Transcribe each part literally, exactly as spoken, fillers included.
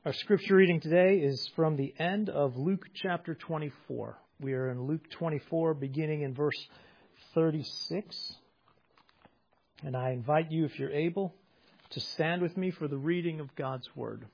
Our scripture reading today is from the end of Luke chapter twenty-four. We are in Luke twenty-four, beginning in verse thirty-six. And I invite you, if you're able, to stand with me for the reading of God's Word.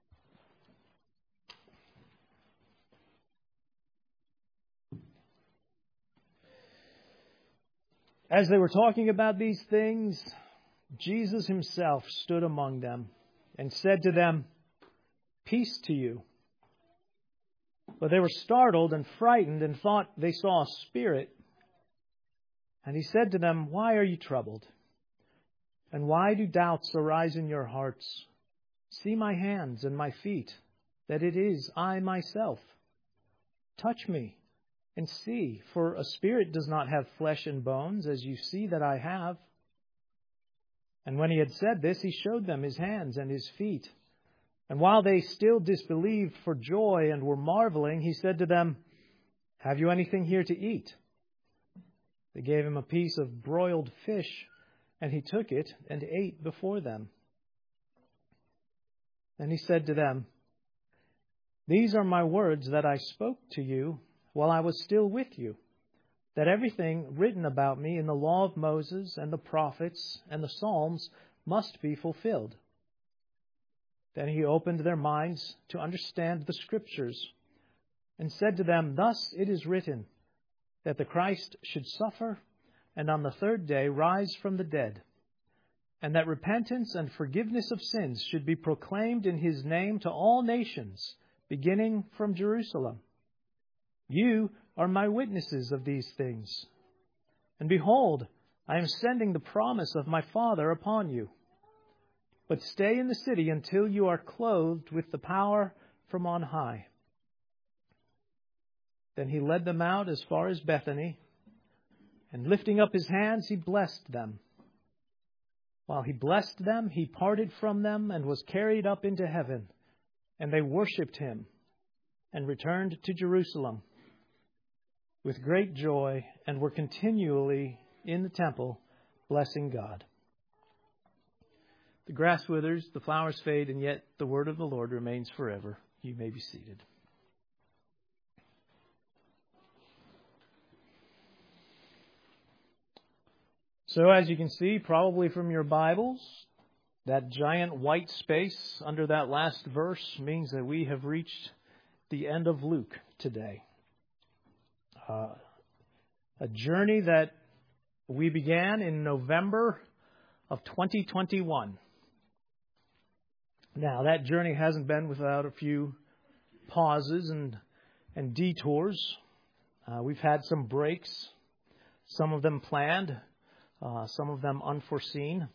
As they were talking about these things, Jesus himself stood among them and said to them, "Peace to you." But they were startled and frightened and thought they saw a spirit. And he said to them, "Why are you troubled? And why do doubts arise in your hearts? See my hands and my feet, that it is I myself. Touch me and see, for a spirit does not have flesh and bones, as you see that I have." And when he had said this, he showed them his hands and his feet. And while they still disbelieved for joy and were marveling, he said to them, "Have you anything here to eat?" They gave him a piece of broiled fish, and he took it and ate before them. Then he said to them, "These are my words that I spoke to you while I was still with you, that everything written about me in the law of Moses and the prophets and the Psalms must be fulfilled." Then he opened their minds to understand the Scriptures and said to them, "Thus it is written, that the Christ should suffer and on the third day rise from the dead, and that repentance and forgiveness of sins should be proclaimed in his name to all nations, beginning from Jerusalem. You are my witnesses of these things. And behold, I am sending the promise of my Father upon you. But stay in the city until you are clothed with the power from on high." Then he led them out as far as Bethany, and lifting up his hands, he blessed them. While he blessed them, he parted from them and was carried up into heaven, and they worshipped him and returned to Jerusalem with great joy and were continually in the temple blessing God. The grass withers, the flowers fade, and yet the word of the Lord remains forever. You may be seated. So as you can see, probably from your Bibles, that giant white space under that last verse means that we have reached the end of Luke today. Uh, a journey that we began in November of twenty twenty-one. Now, that journey hasn't been without a few pauses and and detours. Uh, we've had some breaks, some of them planned, uh, some of them unforeseen.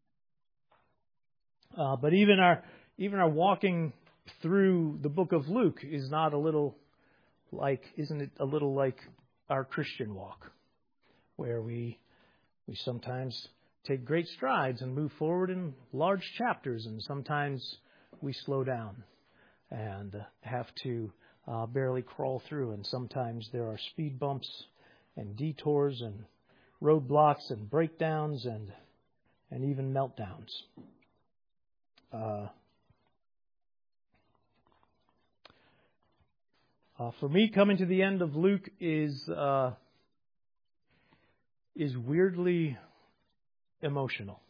Uh, but even our even our walking through the book of Luke is not a little like, isn't it a little like our Christian walk, where we we sometimes take great strides and move forward in large chapters, and sometimes we slow down and have to uh, barely crawl through, and sometimes there are speed bumps and detours and roadblocks and breakdowns and and even meltdowns. Uh, uh, for me, coming to the end of Luke is uh, is weirdly emotional.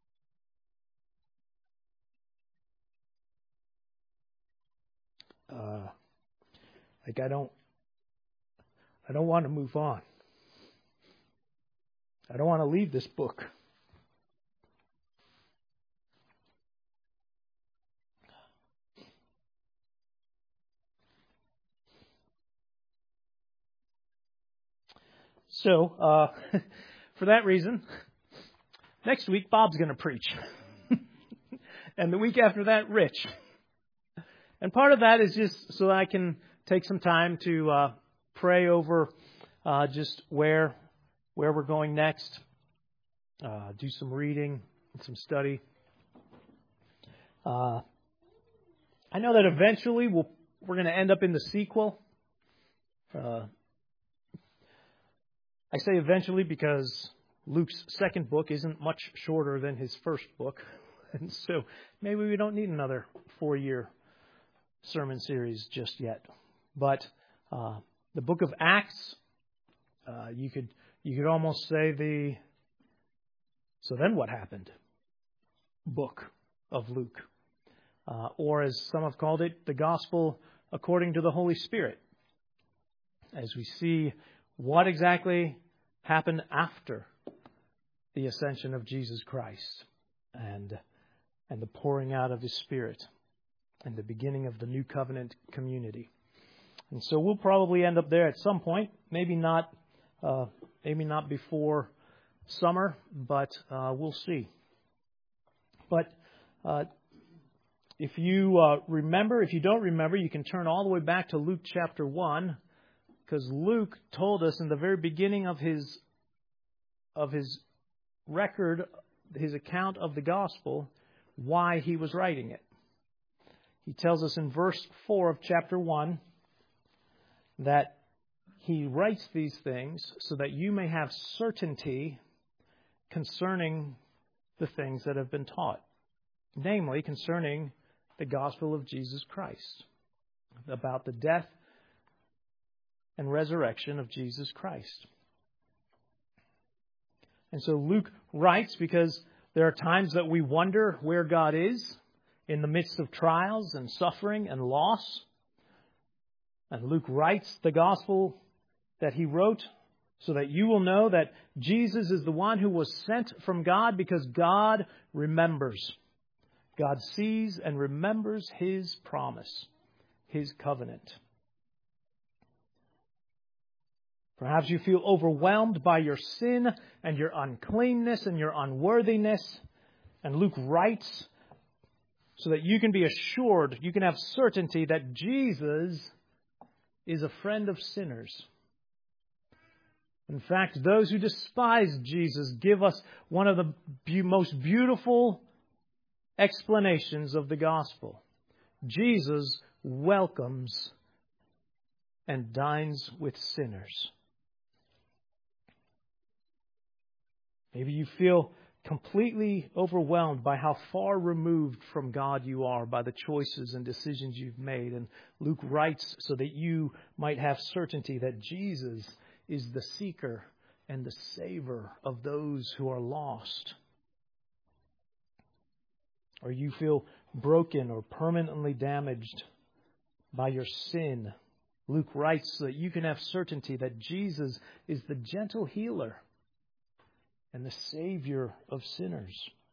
Uh, like I don't, I don't want to move on. I don't want to leave this book. So, uh, for that reason, next week, Bob's going to preach. And the week after that, Rich. And part of that is just so that I can take some time to uh, pray over uh, just where where we're going next, uh, do some reading, some study. Uh, I know that eventually we'll, we're going to end up in the sequel. Uh, I say eventually because Luke's second book isn't much shorter than his first book. And so maybe we don't need another four-year sermon series just yet. But uh, the book of Acts, uh, you could you could almost say the so then what happened book of Luke, uh, or as some have called it, the Gospel according to the Holy Spirit, as we see what exactly happened after the ascension of Jesus Christ and and the pouring out of His Spirit and the beginning of the new covenant community. And so we'll probably end up there at some point, maybe not uh, maybe not before summer, but uh, we'll see. But uh, if you uh, remember, if you don't remember, you can turn all the way back to Luke chapter one, because Luke told us in the very beginning of his of his record, his account of the gospel, why he was writing it. He tells us in verse four of chapter one that he writes these things so that you may have certainty concerning the things that have been taught, namely concerning the gospel of Jesus Christ, about the death and resurrection of Jesus Christ. And so Luke writes because there are times that we wonder where God is in the midst of trials and suffering and loss. And Luke writes the gospel that he wrote so that you will know that Jesus is the one who was sent from God, because God remembers. God sees and remembers His promise, His covenant. Perhaps you feel overwhelmed by your sin and your uncleanness and your unworthiness. And Luke writes so that you can be assured, you can have certainty that Jesus is a friend of sinners. In fact, those who despise Jesus give us one of the be- most beautiful explanations of the gospel. Jesus welcomes and dines with sinners. Maybe you feel completely overwhelmed by how far removed from God you are by the choices and decisions you've made. And Luke writes so that you might have certainty that Jesus is the seeker and the saver of those who are lost. Or you feel broken or permanently damaged by your sin. Luke writes so that you can have certainty that Jesus is the gentle healer and the Savior of sinners.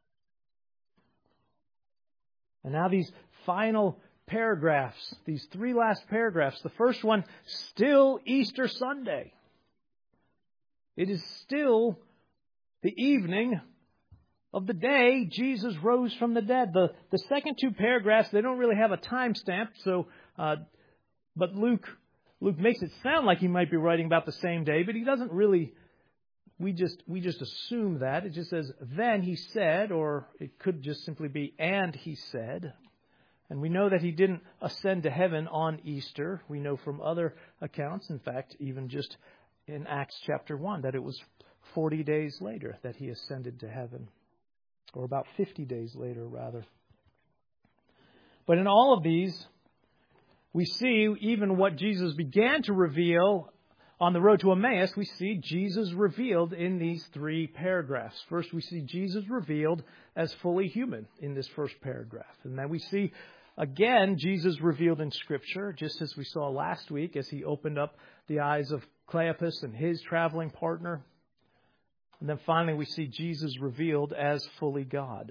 And now these final paragraphs, these three last paragraphs. The first one, still Easter Sunday. It is still the evening of the day Jesus rose from the dead. The, the second two paragraphs, they don't really have a timestamp, so uh, but Luke Luke makes it sound like he might be writing about the same day, but he doesn't really. We just we just assume that. It just says, then he said, or it could just simply be, and he said. And we know that he didn't ascend to heaven on Easter. We know from other accounts, in fact, even just in Acts chapter one, that it was forty days later that he ascended to heaven. Or about fifty days later, rather. But in all of these, we see even what Jesus began to reveal on the road to Emmaus. We see Jesus revealed in these three paragraphs. First, we see Jesus revealed as fully human in this first paragraph. And then we see, again, Jesus revealed in Scripture, just as we saw last week as he opened up the eyes of Cleopas and his traveling partner. And then finally, we see Jesus revealed as fully God.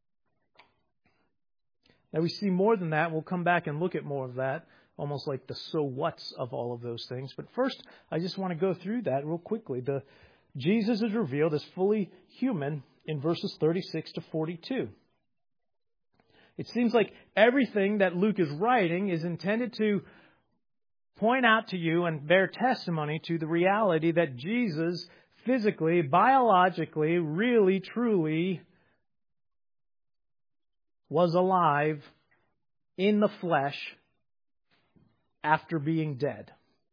Now, we see more than that. We'll come back and look at more of that, almost like the so what's of all of those things. But first, I just want to go through that real quickly. The Jesus is revealed as fully human in verses thirty-six to forty-two. It seems like everything that Luke is writing is intended to point out to you and bear testimony to the reality that Jesus physically, biologically, really, truly was alive in the flesh after being dead.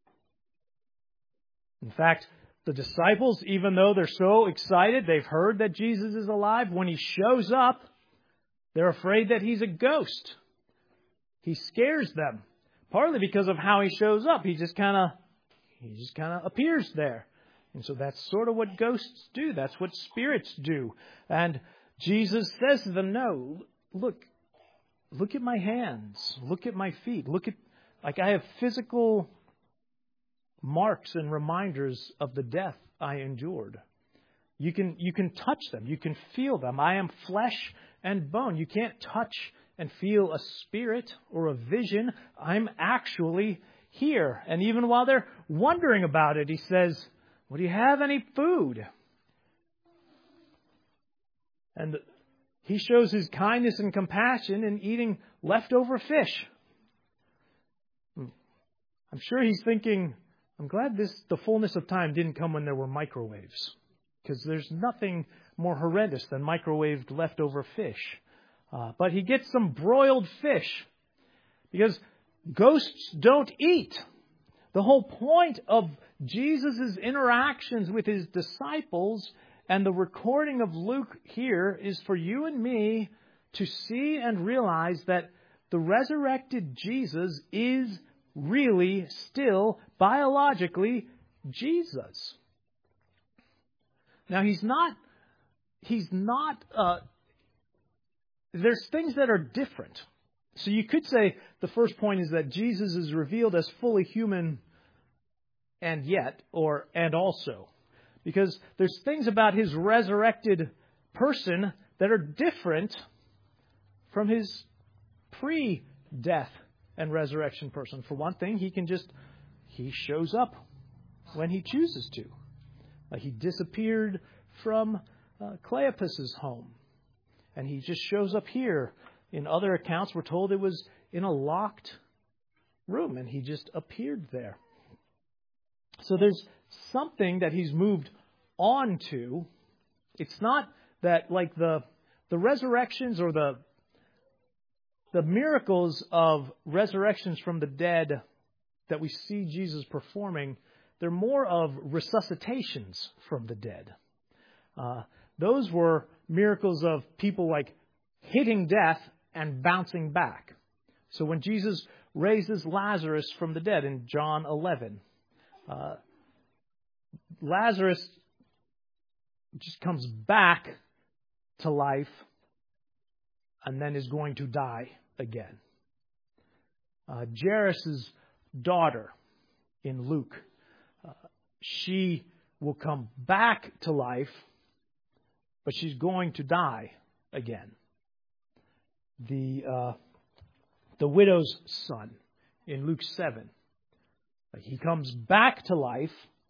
In fact, the disciples, even though they're so excited, they've heard that Jesus is alive, when he shows up, they're afraid that he's a ghost. he scares them, partly because of how he shows up. He just kind of he just kind of appears there. And so that's sort of what ghosts do. That's what spirits do. And Jesus says to them, no, look, look at my hands. Look at my feet. Look at, like I have physical marks and reminders of the death I endured. You can, you can touch them. You can feel them. I am flesh and bone. You can't touch and feel a spirit or a vision. I'm actually here. And even while they're wondering about it, he says, well, do you have any food? And he shows his kindness and compassion in eating leftover fish. I'm sure he's thinking, I'm glad this the fullness of time didn't come when there were microwaves, because there's nothing more horrendous than microwaved leftover fish. Uh, but he gets some broiled fish, because ghosts don't eat. The whole point of Jesus' interactions with his disciples and the recording of Luke here is for you and me to see and realize that the resurrected Jesus is really still biologically Jesus. Now, he's not, he's not, uh, there's things that are different. So you could say the first point is that Jesus is revealed as fully human and yet, or and also. Because there's things about his resurrected person that are different from his pre-death and resurrection person. For one thing, he can just, he shows up when he chooses to. Like he disappeared from uh, Cleopas' home. And he just shows up here. In other accounts, we're told it was in a locked room, and he just appeared there. So there's something that he's moved on to. It's not that like the the resurrections or the the miracles of resurrections from the dead that we see Jesus performing, they're more of resuscitations from the dead. Uh, those were miracles of people like hitting death and bouncing back. So when Jesus raises Lazarus from the dead in John eleven, uh, Lazarus just comes back to life and then is going to die again. Uh, Jairus' daughter in Luke, uh, she will come back to life, but she's going to die again. The uh, the widow's son in Luke seven, he comes back to life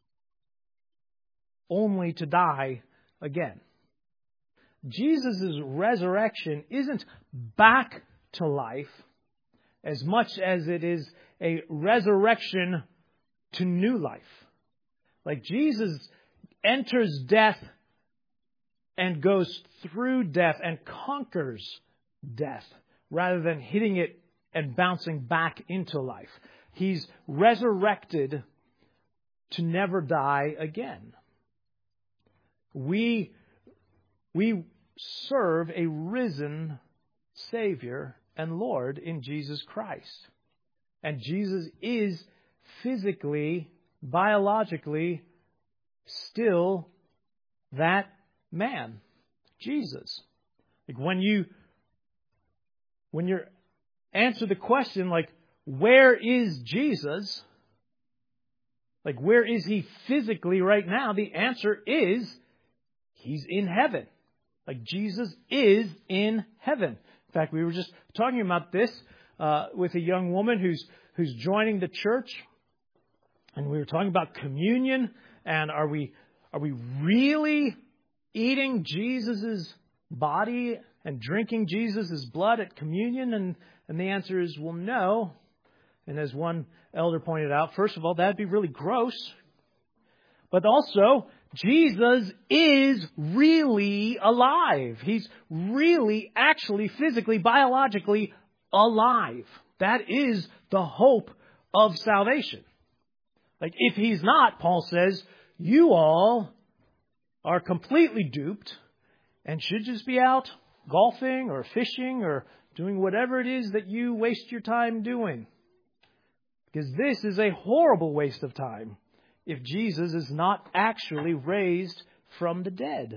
only to die again. Jesus' resurrection isn't back to life as much as it is a resurrection to new life. Like Jesus enters death and goes through death and conquers death rather than hitting it and bouncing back into life. He's resurrected to never die again. We, we serve a risen Savior and Lord in Jesus Christ. And Jesus is physically, biologically, still that man, Jesus. Like when you, when you answer the question, like, where is Jesus? Like, where is he physically right now? The answer is, he's in heaven. Like, Jesus is in heaven. In fact, we were just talking about this uh, with a young woman who's who's joining the church, and we were talking about communion. And are we are we really eating Jesus' body and drinking Jesus' blood at communion? And and the answer is, well, no. And as one elder pointed out, first of all, that'd be really gross. But also, Jesus is really alive. He's really, actually, physically, biologically alive. That is the hope of salvation. Like, if he's not, Paul says, you all are completely duped and should just be out golfing or fishing or doing whatever it is that you waste your time doing. Because this is a horrible waste of time if Jesus is not actually raised from the dead.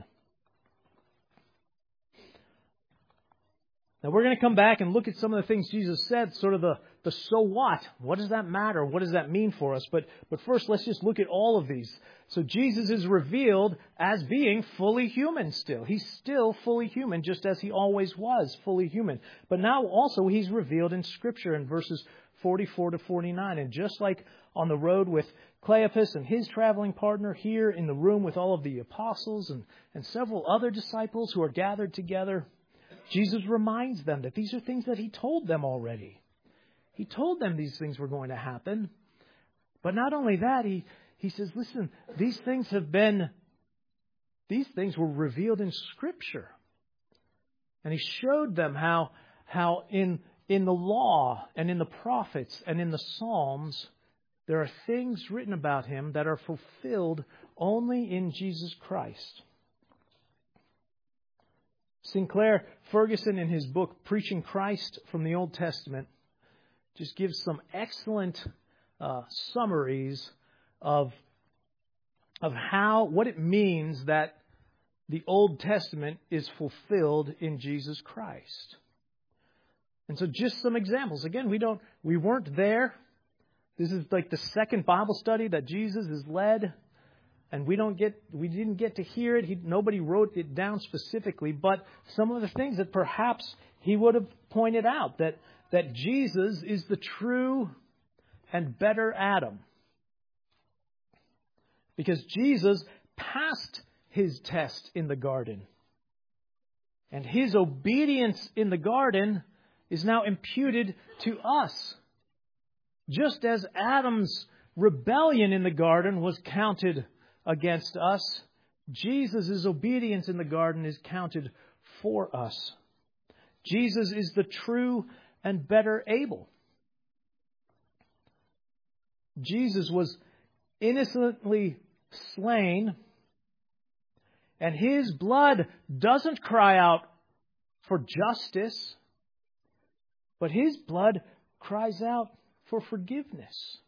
Now we're going to come back and look at some of the things Jesus said, sort of the, the so what. What does that matter? What does that mean for us? But, but first, let's just look at all of these. So Jesus is revealed as being fully human still. He's still fully human, just as he always was fully human. But now also he's revealed in Scripture in verses forty-four to forty-nine. And just like on the road with Cleopas and his traveling partner, here in the room with all of the apostles and, and several other disciples who are gathered together, Jesus reminds them that these are things that he told them already. He told them these things were going to happen. But not only that, he, he says, listen, these things have been, these things were revealed in Scripture. And he showed them how, how in, in the law and in the prophets and in the Psalms, there are things written about him that are fulfilled only in Jesus Christ. Sinclair Ferguson, in his book Preaching Christ from the Old Testament, just gives some excellent uh, summaries of, of how, what it means that the Old Testament is fulfilled in Jesus Christ. And so just some examples. Again, we don't, we weren't there. This is like the second Bible study that Jesus has led. And we don't get, we didn't get to hear it. He, nobody wrote it down specifically, but some of the things that perhaps he would have pointed out, that, that Jesus is the true and better Adam. Because Jesus passed his test in the garden. And his obedience in the garden is now imputed to us. Just as Adam's rebellion in the garden was counted against us, Jesus' obedience in the garden is counted for us. Jesus is the true and better Abel. Jesus was innocently slain, and his blood doesn't cry out for justice, but his blood cries out for forgiveness.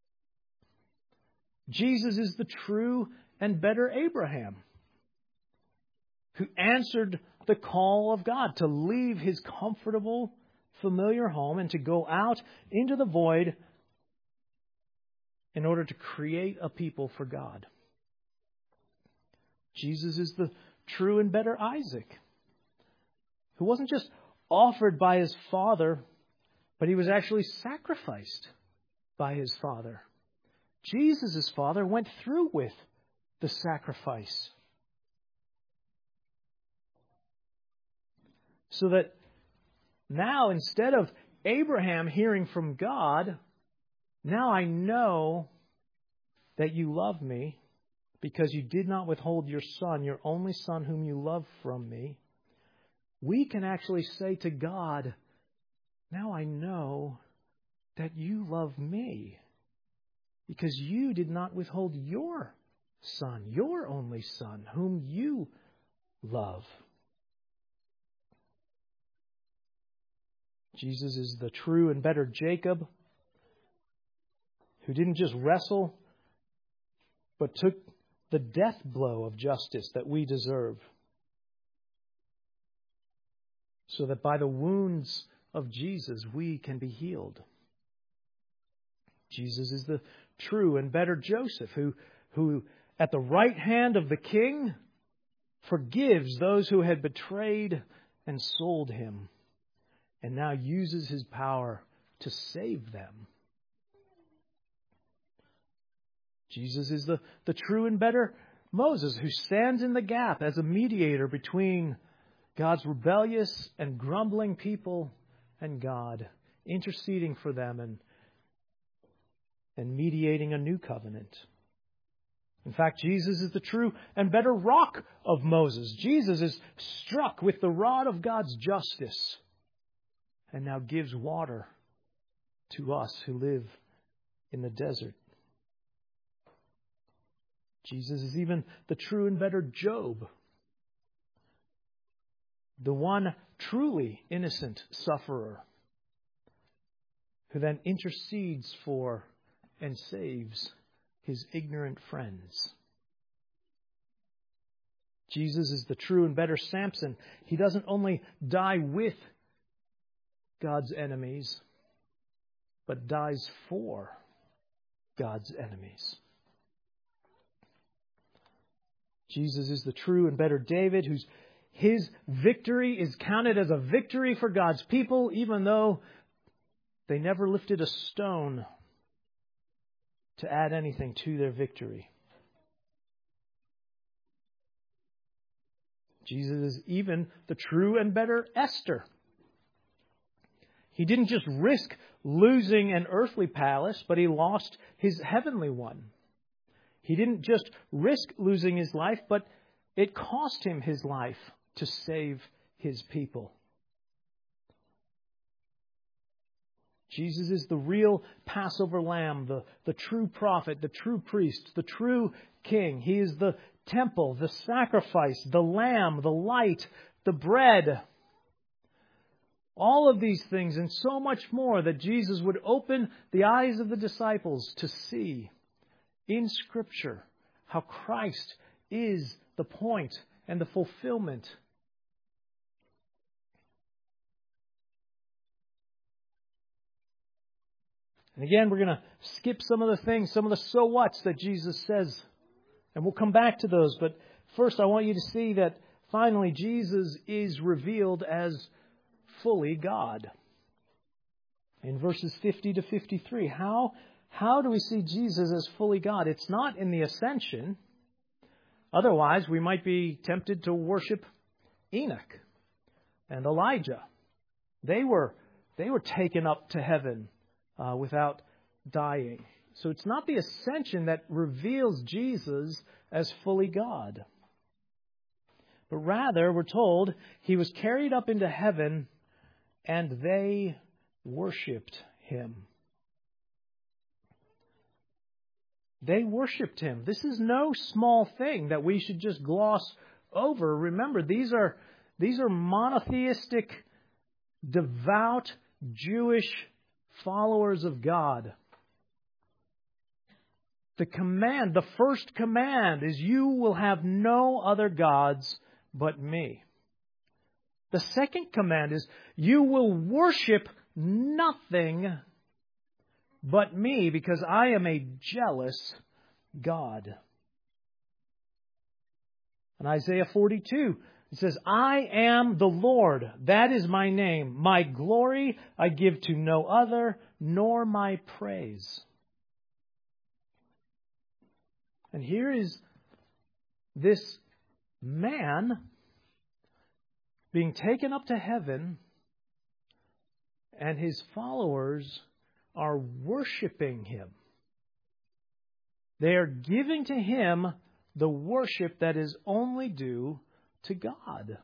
Jesus is the true and better Abraham, who answered the call of God to leave his comfortable, familiar home and to go out into the void in order to create a people for God. Jesus is the true and better Isaac, who wasn't just offered by his father, but he was actually sacrificed by his father. Jesus' father went through with the sacrifice. So that now, instead of Abraham hearing from God, now I know that you love me because you did not withhold your son, your only son whom you love, from me. We can actually say to God, now I know that you love me, because you did not withhold your son, your only son, whom you love. Jesus is the true and better Jacob, who didn't just wrestle, but took the death blow of justice that we deserve, so that by the wounds of Jesus we can be healed. Jesus is the true and better Joseph, who, who at the right hand of the king forgives those who had betrayed and sold him, and now uses his power to save them. Jesus is the, the true and better Moses, who stands in the gap as a mediator between God's rebellious and grumbling people and God, interceding for them and and mediating a new covenant. In fact, Jesus is the true and better rock of Moses. Jesus is struck with the rod of God's justice and now gives water to us who live in the desert. Jesus is even the true and better Job, the one truly innocent sufferer, who then intercedes for and saves his ignorant friends. Jesus is the true and better Samson. He doesn't only die with God's enemies, but dies for God's enemies. Jesus is the true and better David, whose his victory is counted as a victory for God's people, even though they never lifted a stone to add anything to their victory. Jesus is even the true and better Esther. He didn't just risk losing an earthly palace, but he lost his heavenly one. He didn't just risk losing his life, but it cost him his life to save his people. Jesus is the real Passover lamb, the, the true prophet, the true priest, the true king. He is the temple, the sacrifice, the lamb, the light, the bread. All of these things and so much more that Jesus would open the eyes of the disciples to see in Scripture how Christ is the point and the fulfillment. And again, we're going to skip some of the things, some of the so whats that Jesus says. And we'll come back to those. But first, I want you to see that finally Jesus is revealed as fully God. In verses fifty to fifty-three, how, how do we see Jesus as fully God? It's not in the ascension. Otherwise, we might be tempted to worship Enoch and Elijah. They were, they were taken up to heaven uh, without dying. So it's not the ascension that reveals Jesus as fully God. But rather, we're told he was carried up into heaven and they worshipped him. They worshipped him. This is no small thing that we should just gloss over. Remember, these are, these are monotheistic, devout, Jewish followers of God. The command, the first command is, you will have no other gods but me. The second command is, you will worship nothing but me, because I am a jealous God. In Isaiah forty-two, it says, I am the Lord, that is my name. My glory I give to no other, nor my praise. And here is this man being taken up to heaven, and his followers are worshiping him. They are giving to him the worship that is only due to God.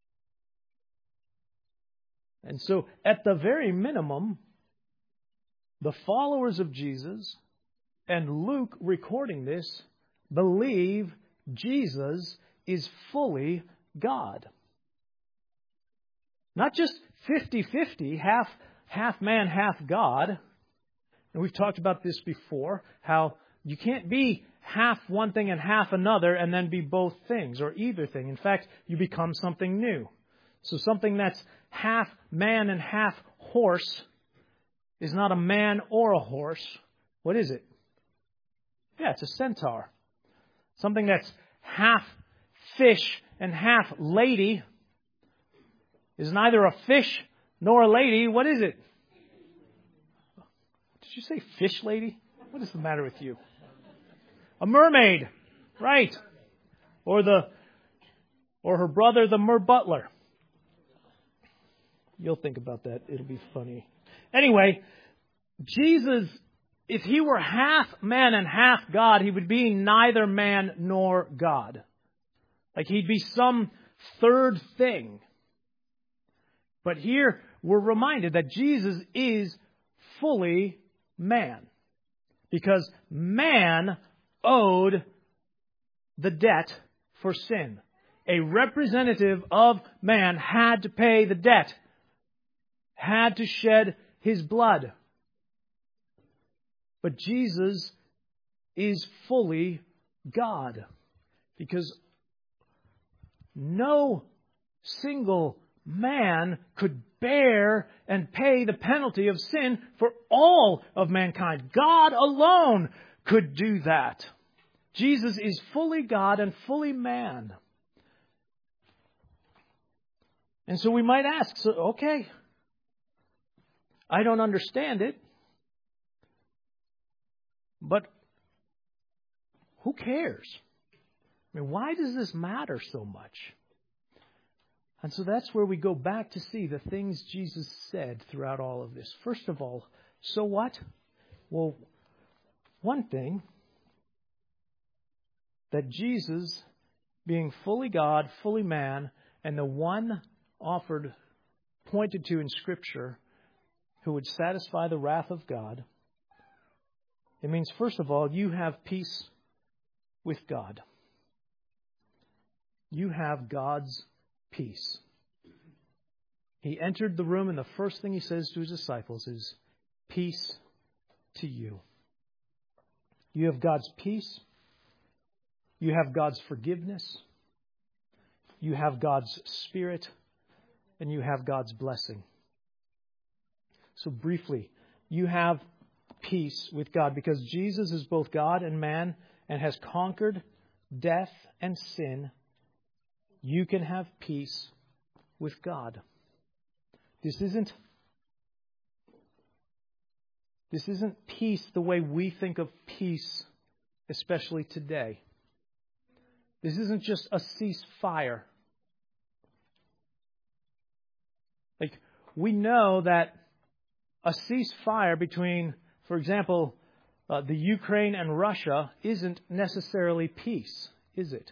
And so, at the very minimum, the followers of Jesus, and Luke recording this, believe Jesus is fully God. Not just fifty-fifty, half, half man, half God. And we've talked about this before, how you can't be half one thing and half another and then be both things or either thing. In fact, you become something new. So something that's half man and half horse is not a man or a horse. What is it? Yeah, it's a centaur. Something that's half fish and half lady is neither a fish nor a lady. What is it? Did you say fish lady? What is the matter with you? A mermaid, right? Or the, or her brother, the mer butler. You'll think about that. It'll be funny. Anyway, Jesus, if he were half man and half God, he would be neither man nor God. Like he'd be some third thing. But here we're reminded that Jesus is fully man. Because man owed the debt for sin. a representative of man, had to pay the debt, had to shed His blood. But Jesus is fully God, because no single man could bear and pay the penalty of sin for all of mankind. God alone could do that. Jesus is fully God and fully man. And so we might ask, so, okay, I don't understand it, but who cares? I mean, why does this matter so much? And so that's where we go back to see the things Jesus said throughout all of this. First of all, so what? Well, one thing, that Jesus, being fully God, fully man, and the one offered, pointed to in Scripture, who would satisfy the wrath of God, it means, first of all, you have peace with God. You have God's peace. He entered the room, and the first thing He says to His disciples is, peace to you. You have God's peace. You have God's forgiveness. You have God's Spirit. And you have God's blessing. So briefly, you have peace with God because Jesus is both God and man and has conquered death and sin. You can have peace with God. This isn't, this isn't peace the way we think of peace, especially today. This isn't just a ceasefire. Like, we know that a ceasefire between, for example, uh, the Ukraine and Russia isn't necessarily peace, is it?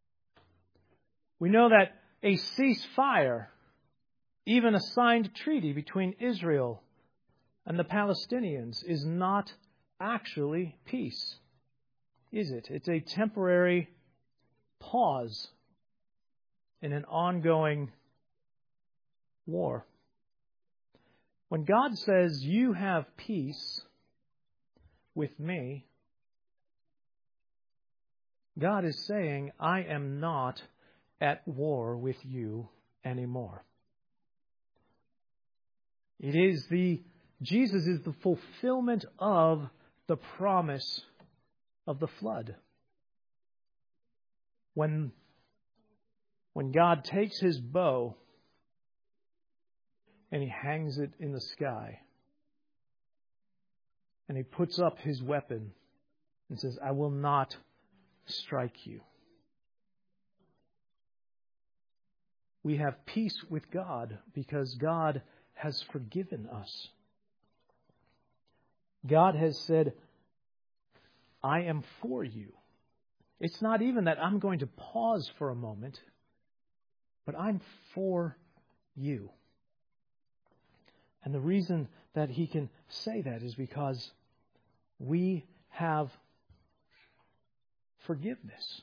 We know that a ceasefire, even a signed treaty between Israel and the Palestinians, is not actually peace, is it? It's a temporary pause in an ongoing war. When God says, you have peace with me, God is saying, I am not at war with you anymore. It is the, Jesus is the fulfillment of the promise of the flood. When, when God takes His bow and He hangs it in the sky, and He puts up His weapon and says, I will not strike you. We have peace with God because God has forgiven us. God has said, I am for you. It's not even that I'm going to pause for a moment, but I'm for you. And the reason that He can say that is because we have forgiveness.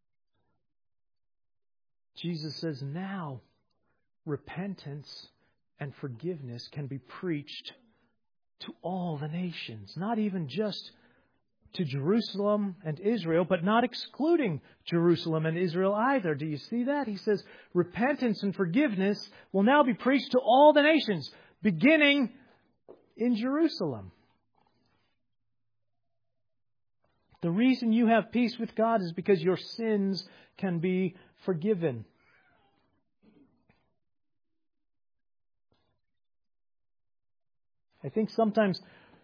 Jesus says now repentance and forgiveness can be preached to all the nations, not even just to Jerusalem and Israel, but not excluding Jerusalem and Israel either. Do you see that? He says repentance and forgiveness will now be preached to all the nations, beginning in Jerusalem. The reason you have peace with God is because your sins can be forgiven. I think sometimes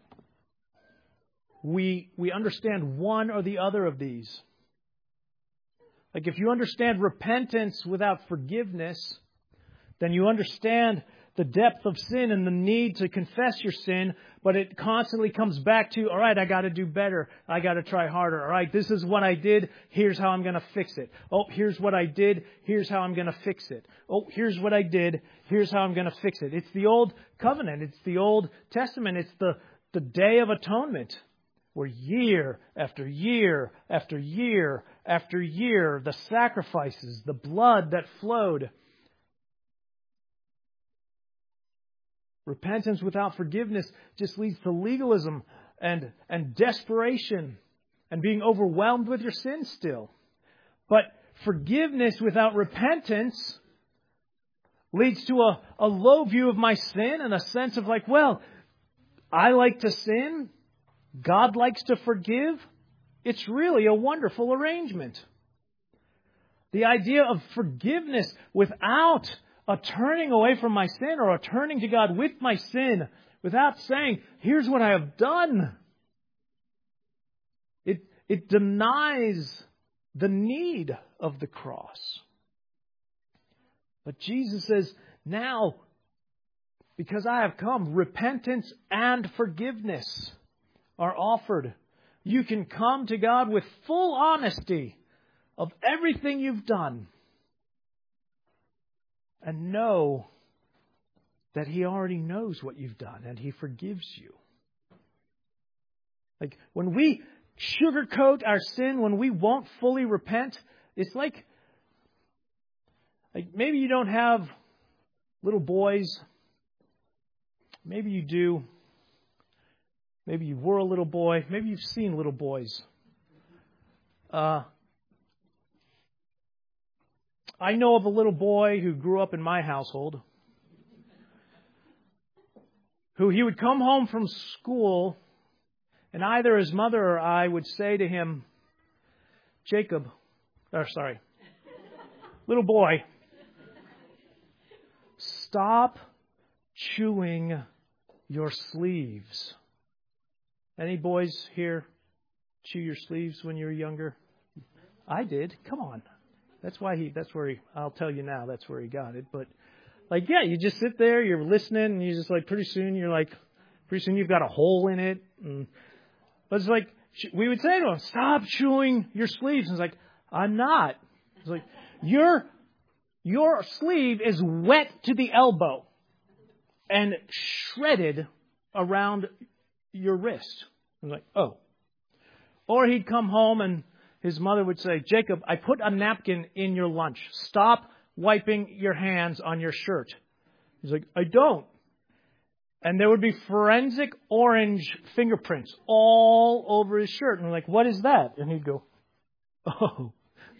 we we understand one or the other of these. Like if you understand repentance without forgiveness, then you understand the depth of sin and the need to confess your sin, but it constantly comes back to, all right, I got to do better. I got to try harder. All right, this is what I did. Here's how I'm going to fix it. Oh, here's what I did. Here's how I'm going to fix it. Oh, here's what I did. Here's how I'm going to fix it. It's the old covenant. It's the Old Testament. It's the, the Day of Atonement. where year after year after year after year, the sacrifices, the blood that flowed. Repentance without forgiveness just leads to legalism and, and desperation and being overwhelmed with your sin still. But forgiveness without repentance leads to a, a low view of my sin and a sense of like, well, I like to sin. God likes to forgive. It's really a wonderful arrangement. The idea of forgiveness without a turning away from my sin or a turning to God with my sin, without saying, here's what I have done. It, it denies the need of the cross. But Jesus says, now, because I have come, repentance and forgiveness are offered. You can come to God with full honesty of everything you've done and know that He already knows what you've done and He forgives you. Like when we sugarcoat our sin, when we won't fully repent, it's like, like maybe you don't have little boys. Maybe you do. Maybe you were a little boy. Maybe you've seen little boys. Uh, I know of a little boy who grew up in my household, who he would come home from school, and either his mother or I would say to him, Jacob, or sorry, little boy, stop chewing your sleeves. Any boys here chew your sleeves when you were younger? I did. Come on. That's why he, that's where he, I'll tell you now, that's where he got it. But like, yeah, you just sit there, you're listening, and you just like, pretty soon you're like, pretty soon you've got a hole in it. And, but it's like, we would say to him, stop chewing your sleeves. And it's like, I'm not. It's like, your, your sleeve is wet to the elbow and shredded around your wrist. I was like, oh. Or he'd come home and his mother would say, Jacob, I put a napkin in your lunch. Stop wiping your hands on your shirt. He's like, I don't. And there would be forensic orange fingerprints all over his shirt. And we're like, what is that? And he'd go, oh.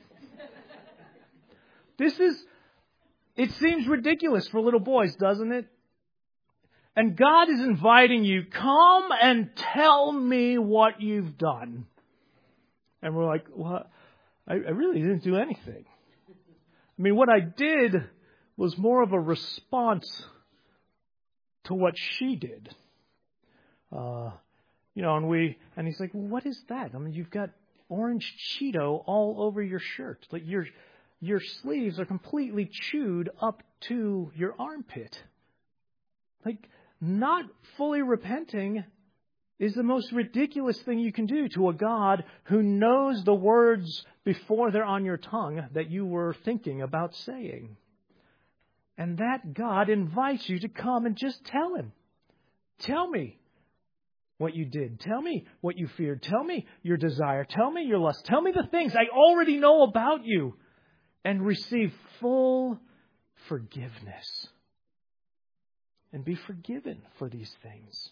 This is, it seems ridiculous for little boys, doesn't it? And God is inviting you, come and tell me what you've done. And we're like, well, I, I really didn't do anything. I mean, what I did was more of a response to what she did. Uh, you know, and we, and he's like, well, what is that? I mean, you've got orange Cheeto all over your shirt. Like your, your sleeves are completely chewed up to your armpit. Like, not fully repenting is the most ridiculous thing you can do to a God who knows the words before they're on your tongue that you were thinking about saying. And that God invites you to come and just tell Him. Tell me what you did. Tell me what you feared. Tell me your desire. Tell me your lust. Tell me the things I already know about you. And receive full forgiveness. And be forgiven for these things.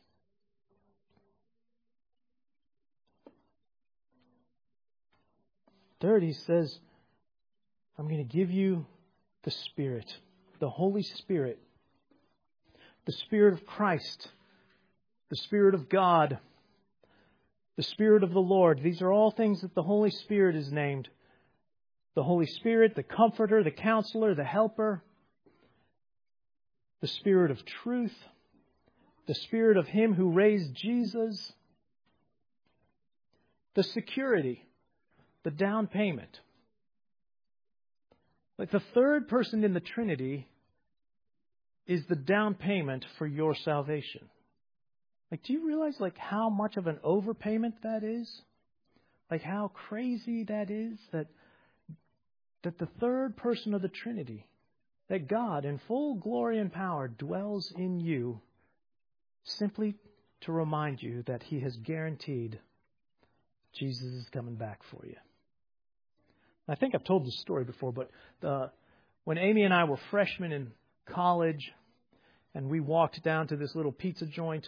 Third, he says, I'm going to give you the Spirit, the Holy Spirit, the Spirit of Christ, the Spirit of God, the Spirit of the Lord. These are all things that the Holy Spirit is named. The Holy Spirit, the Comforter, the Counselor, the Helper, the Spirit of truth, the Spirit of Him who raised Jesus, the security, the down payment. Like the third person in the Trinity is the down payment for your salvation. Like, do you realize like how much of an overpayment that is? Like how crazy that is that that the third person of the Trinity, that God in full glory and power dwells in you simply to remind you that He has guaranteed Jesus is coming back for you. I think I've told this story before, but the, when Amy and I were freshmen in college, and we walked down to this little pizza joint,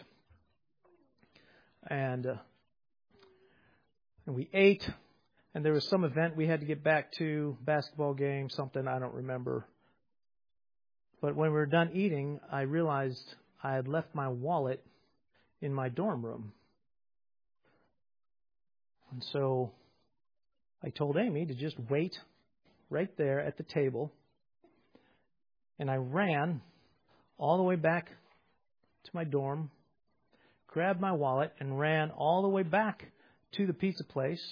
and uh, and we ate, and there was some event we had to get back to, basketball game, something, I don't remember. But when we were done eating, I realized I had left my wallet in my dorm room. And so I told Amy to just wait right there at the table. And I ran all the way back to my dorm, grabbed my wallet, and ran all the way back to the pizza place.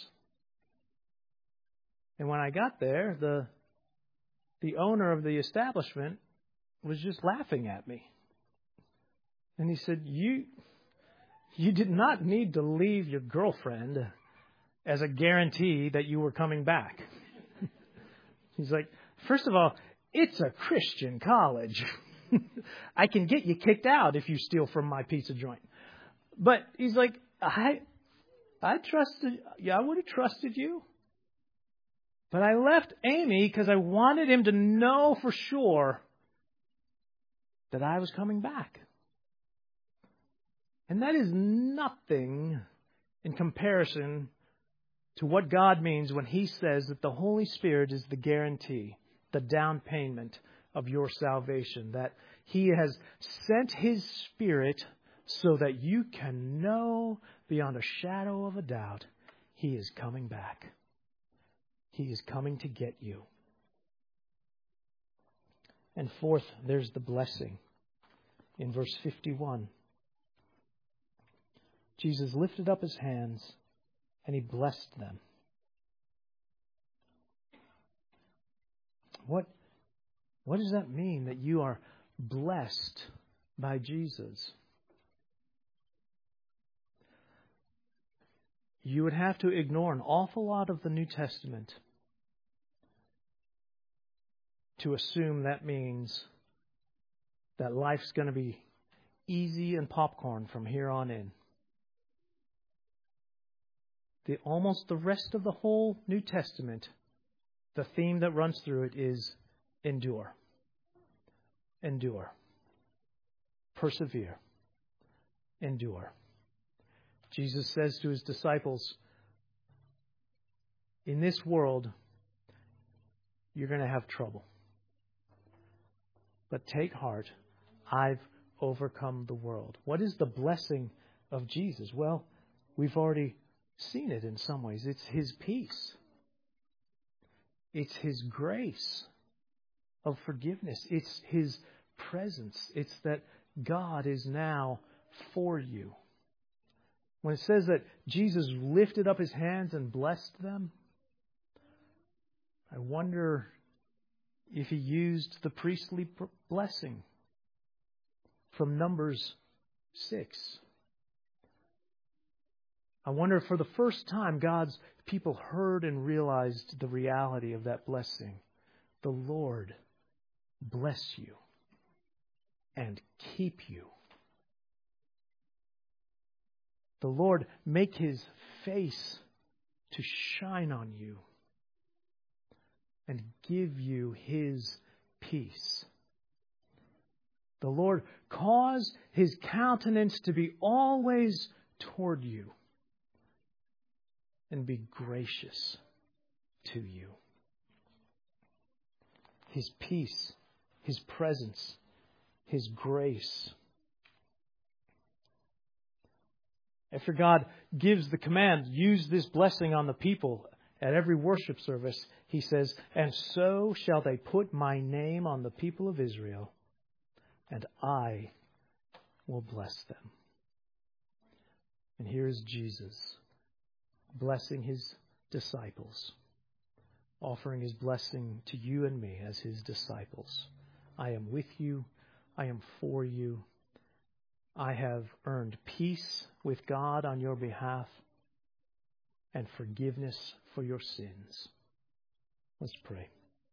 And when I got there, the the owner of the establishment was just laughing at me. And he said, you, you did not need to leave your girlfriend as a guarantee that you were coming back. He's like, first of all, it's a Christian college. I can get you kicked out if you steal from my pizza joint. But he's like, I I trusted, yeah, I would have trusted you. But I left Amy because I wanted him to know for sure that I was coming back. And that is nothing in comparison to what God means when He says that the Holy Spirit is the guarantee, the down payment of your salvation, that He has sent His Spirit so that you can know beyond a shadow of a doubt He is coming back. He is coming to get you. And fourth, there's the blessing. In verse fifty-one, Jesus lifted up His hands and He blessed them. What, what does that mean, that you are blessed by Jesus? You would have to ignore an awful lot of the New Testament to assume that means that life's going to be easy and popcorn from here on in. The, almost the rest of the whole New Testament, the theme that runs through it is endure. Endure. Persevere. Endure. Jesus says to His disciples, in this world, you're going to have trouble. But take heart, I've overcome the world. What is the blessing of Jesus? Well, we've already seen it in some ways. It's His peace. It's His grace of forgiveness. It's His presence. It's that God is now for you. When it says that Jesus lifted up His hands and blessed them, I wonder if He used the priestly blessing from Numbers six. I wonder if for the first time God's people heard and realized the reality of that blessing. The Lord bless you and keep you. The Lord make His face to shine on you and give you His peace. The Lord cause His countenance to be always toward you and be gracious to you. His peace, His presence, His grace. After God gives the command, use this blessing on the people at every worship service, He says, and so shall they put my name on the people of Israel, and I will bless them. And here is Jesus blessing His disciples, offering His blessing to you and me as His disciples. I am with you. I am for you. I have earned peace with God on your behalf and forgiveness for your sins. Let's pray.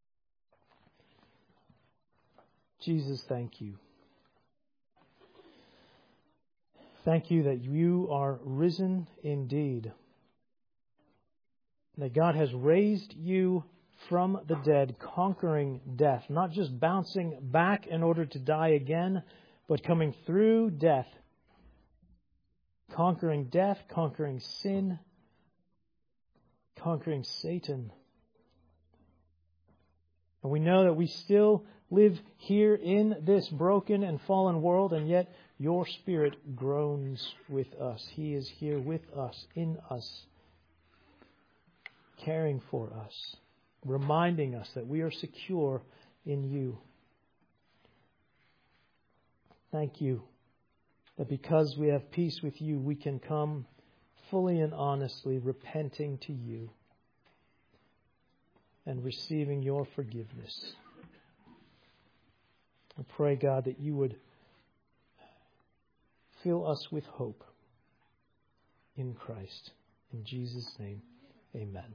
Jesus, thank you. Thank you that you are risen indeed, that God has raised you from the dead, conquering death, not just bouncing back in order to die again, but coming through death, conquering death, conquering sin, conquering Satan. And we know that we still live here in this broken and fallen world, and yet your Spirit groans with us. He is here with us, in us, caring for us, reminding us that we are secure in you. Thank you that because we have peace with you, we can come fully and honestly repenting to you and receiving your forgiveness. I pray, God, that you would fill us with hope in Christ. In Jesus' name, amen.